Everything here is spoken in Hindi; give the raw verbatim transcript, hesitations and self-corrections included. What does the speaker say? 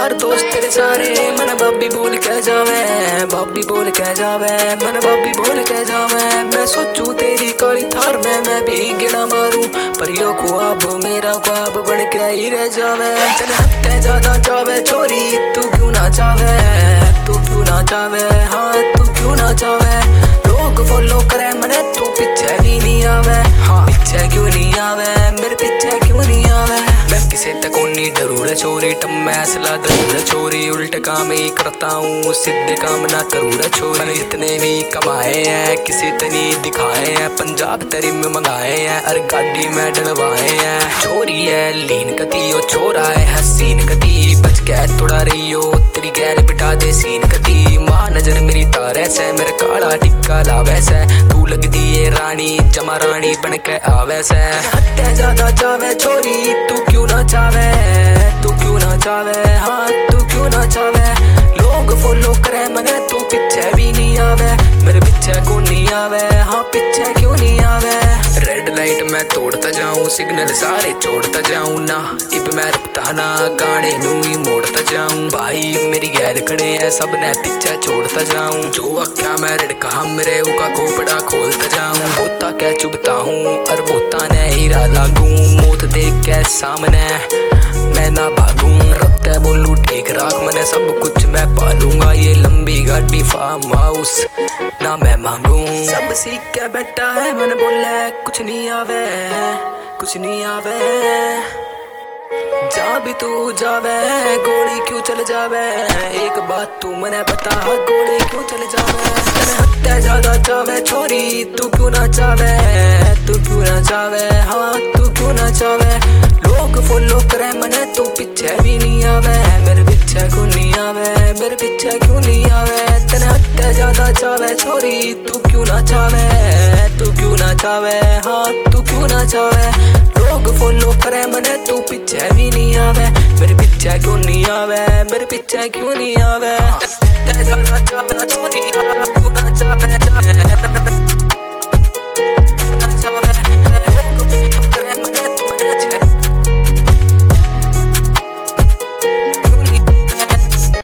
यार दोस्त तेरे सारे मन भाभी बोल के जावे, भाभी बोल के जावे, मन भाभी बोल के जावे। मैं सोचू तेरी काली थार में मैं भी गिना मारूं, पर यो ख्वाब मेरा ख्वाब बन के ही रह जावे। चल हत्ते ज्यादा चावे छोरी तू क्यों ना चावे, तू क्यों ना चावे, हाँ तू क्यों ना चावे। लोग फॉलो करे मने तू पीछे भी नहीं आवे, हाँ पीछे क्यों नहीं आवे, मेरे पीछे क्यों नहीं आवे। मैं किसे तक नहीं डरूड़ा छोरी, टम्मे असला डरूड़ा छोरी। उल्टे काम ही करता हूँ सीधे काम ना करूड़ा छोरी। मैंने जितने भी कमाए हैं किसी तनी दिखाए हैं, पंजाब तरी में मंगाए हैं और गाड़ी में डलवाए हैं। छोरी है लीन कती ओ छोरा है हसीन कती, बच के थोड़ा रही हो तेरी गैल बिठा दे सीन कती। माँ नजर मेरी तारे से मेरे काला टिक्का लावे से, तू लगदी है रानी जमा रानी बन के आवे से। हत्या ज्यादा चावे छोरी तू क्यों ना चावे, तू क्यों ना चावे, हाँ तू क्यों ना चावे। लोग फॉलो करे मगर तू पीछे भी नहीं आवे, मेरे पीछे क्यों नहीं आवे, हाँ पीछे क्यों नहीं आवे। रेड लाइट मैं तोड़ता जाऊं सिग्नल सारे छोड़ता जाऊं ना, इब मैं रुकता ना गाने नू ही मोड़ता जाऊं। भाई मेरी गैर खड़े हैं सब ने पीछे छोड़ता जाऊं, जो अक्का मैं रिड़का मेरे उका खोपड़ा खोलता जाऊं। बोता क्या चुभता हूँ और बोता ने हीरा लागू, मौत देख के सामने मैं ना भागूं। रबते बोलू ठीक राख मैंने सब कुछ मैं पालूंगा, ये लंबी गाड़ी फार्म हाउस ना मैं मांगू। सब सीख के बैठा है मन बोले कुछ नहीं आवे, कुछ नहीं आवे। जा भी तू जावे गोली क्यों चल जावे, एक बात तू मने बता गोली क्यों चल जावे। हत्या ज्यादा चावे छोरी तू क्यों ना चावे, तू क्यों ना चावे, हाँ तू क्यों ना चावे। लोग फॉलो करे मने तू पीछे भी नहीं आवे, मेरे पीछे क्यों नहीं आवे, मेरे पीछे क्यों नहीं आवे। तेने हत्या ज्यादा चावे छोरी तू क्यों ना चावे, तू क्यों ना चावे, हाँ तू क्यों ना चावे। लोग फॉलो करे मने तू पीछे भी नहीं आवे, मेरे पीछे क्यों नहीं आवे, मेरे पीछे क्यों नहीं आवे।